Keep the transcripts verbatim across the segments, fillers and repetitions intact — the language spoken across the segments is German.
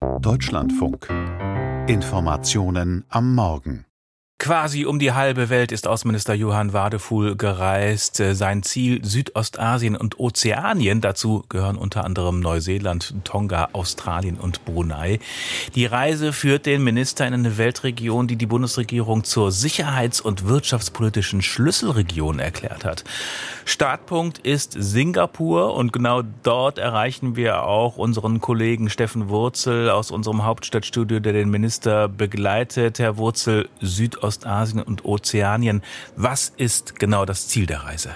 Deutschlandfunk. Informationen am Morgen. Quasi um die halbe Welt ist Außenminister Johann Wadephul gereist. Sein Ziel Südostasien und Ozeanien. Dazu gehören unter anderem Neuseeland, Tonga, Australien und Brunei. Die Reise führt den Minister in eine Weltregion, die die Bundesregierung zur sicherheits- und wirtschaftspolitischen Schlüsselregion erklärt hat. Startpunkt ist Singapur und genau dort erreichen wir auch unseren Kollegen Steffen Wurzel aus unserem Hauptstadtstudio, der den Minister begleitet. Herr Wurzel, Südostasien und Ozeanien. Was ist genau das Ziel der Reise?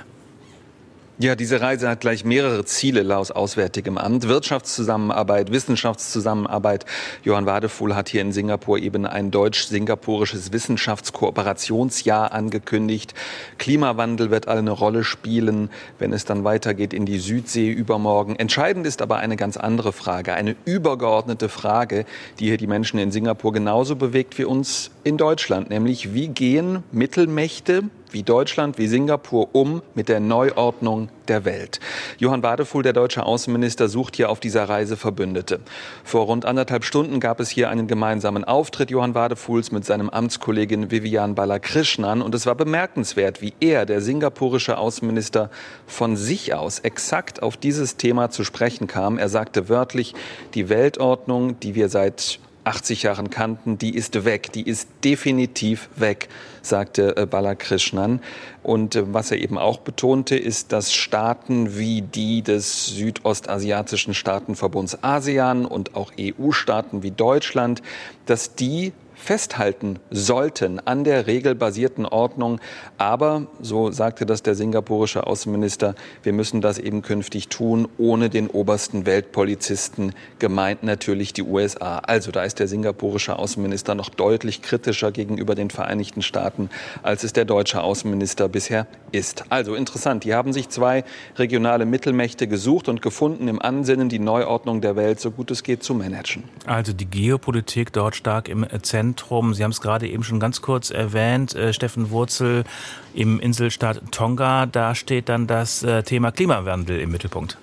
Ja, diese Reise hat gleich mehrere Ziele laut Auswärtigem Amt. Wirtschaftszusammenarbeit, Wissenschaftszusammenarbeit. Johann Wadephul hat hier in Singapur eben ein deutsch-singapurisches Wissenschaftskooperationsjahr angekündigt. Klimawandel wird eine Rolle spielen, wenn es dann weitergeht in die Südsee übermorgen. Entscheidend ist aber eine ganz andere Frage, eine übergeordnete Frage, die hier die Menschen in Singapur genauso bewegt wie uns in Deutschland. Nämlich, wie gehen Mittelmächte wie Deutschland, wie Singapur um mit der Neuordnung der Welt? Johann Wadephul, der deutsche Außenminister, sucht hier auf dieser Reise Verbündete. Vor rund anderthalb Stunden gab es hier einen gemeinsamen Auftritt Johann Wadephuls mit seinem Amtskollegin Vivian Balakrishnan. Und es war bemerkenswert, wie er, der singapurische Außenminister, von sich aus exakt auf dieses Thema zu sprechen kam. Er sagte wörtlich, die Weltordnung, die wir seit achtzig Jahren kannten, die ist weg, die ist definitiv weg, sagte Balakrishnan. Und was er eben auch betonte, ist, dass Staaten wie die des südostasiatischen Staatenverbunds ASEAN und auch E U-Staaten wie Deutschland, dass die festhalten sollten an der regelbasierten Ordnung. Aber, so sagte das der singapurische Außenminister, wir müssen das eben künftig tun, ohne den obersten Weltpolizisten, gemeint natürlich die U S A. Also da ist der singapurische Außenminister noch deutlich kritischer gegenüber den Vereinigten Staaten, als es der deutsche Außenminister bisher ist. Also interessant, hier haben sich zwei regionale Mittelmächte gesucht und gefunden im Ansinnen, die Neuordnung der Welt so gut es geht zu managen. Also die Geopolitik dort stark im Zentrum. Sie haben es gerade eben schon ganz kurz erwähnt, äh, Steffen Wurzel, im Inselstaat Tonga, da steht dann das äh, Thema Klimawandel im Mittelpunkt.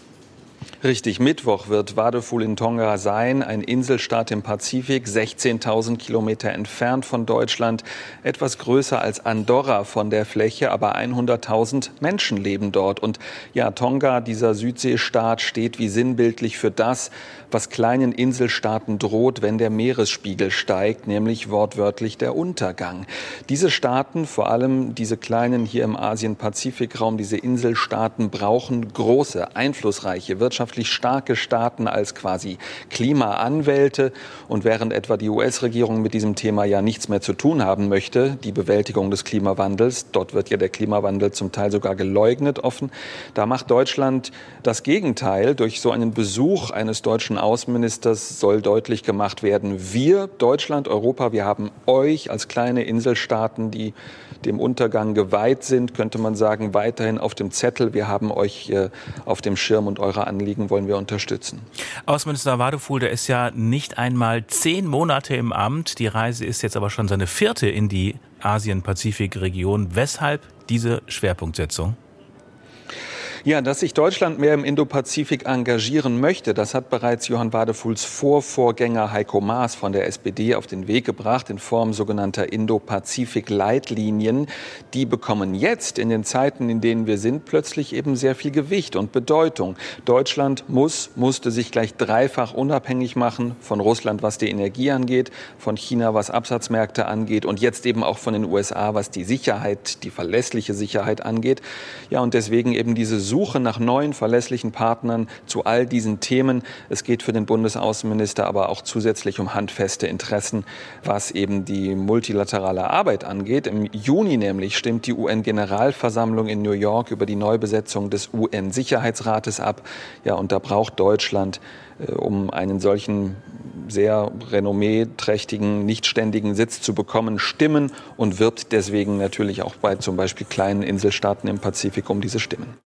Richtig, Mittwoch wird Wadephul in Tonga sein, ein Inselstaat im Pazifik, sechzehntausend Kilometer entfernt von Deutschland, etwas größer als Andorra von der Fläche, aber hunderttausend Menschen leben dort. Und ja, Tonga, dieser Südseestaat, steht wie sinnbildlich für das, was kleinen Inselstaaten droht, wenn der Meeresspiegel steigt, nämlich wortwörtlich der Untergang. Diese Staaten, vor allem diese kleinen hier im Asien-Pazifik-Raum, diese Inselstaaten brauchen große, einflussreiche, wirtschaftliche starke Staaten als quasi Klimaanwälte. Und während etwa die U S-Regierung mit diesem Thema ja nichts mehr zu tun haben möchte, die Bewältigung des Klimawandels, dort wird ja der Klimawandel zum Teil sogar geleugnet offen, da macht Deutschland das Gegenteil. Durch so einen Besuch eines deutschen Außenministers soll deutlich gemacht werden, wir, Deutschland, Europa, wir haben euch als kleine Inselstaaten, die dem Untergang geweiht sind, könnte man sagen, weiterhin auf dem Zettel. Wir haben euch äh, auf dem Schirm und eure Anliegen wollen wir unterstützen. Außenminister Wadephul, der ist ja nicht einmal zehn Monate im Amt. Die Reise ist jetzt aber schon seine vierte in die Asien-Pazifik-Region. Weshalb diese Schwerpunktsetzung? Ja, dass sich Deutschland mehr im Indopazifik engagieren möchte, das hat bereits Johann Wadephuls Vorvorgänger Heiko Maas von der S P D auf den Weg gebracht in Form sogenannter Indopazifik-Leitlinien. Die bekommen jetzt in den Zeiten, in denen wir sind, plötzlich eben sehr viel Gewicht und Bedeutung. Deutschland muss, musste sich gleich dreifach unabhängig machen von Russland, was die Energie angeht, von China, was Absatzmärkte angeht und jetzt eben auch von den U S A, was die Sicherheit, die verlässliche Sicherheit angeht. Ja, und deswegen eben diese Suche nach neuen, verlässlichen Partnern zu all diesen Themen. Es geht für den Bundesaußenminister aber auch zusätzlich um handfeste Interessen, was eben die multilaterale Arbeit angeht. Im Juni nämlich stimmt die U N-Generalversammlung in New York über die Neubesetzung des U N-Sicherheitsrates ab. Ja, und da braucht Deutschland, äh, um einen solchen sehr renommeeträchtigen, nicht ständigen Sitz zu bekommen, Stimmen und wirbt deswegen natürlich auch bei zum Beispiel kleinen Inselstaaten im Pazifik um diese Stimmen.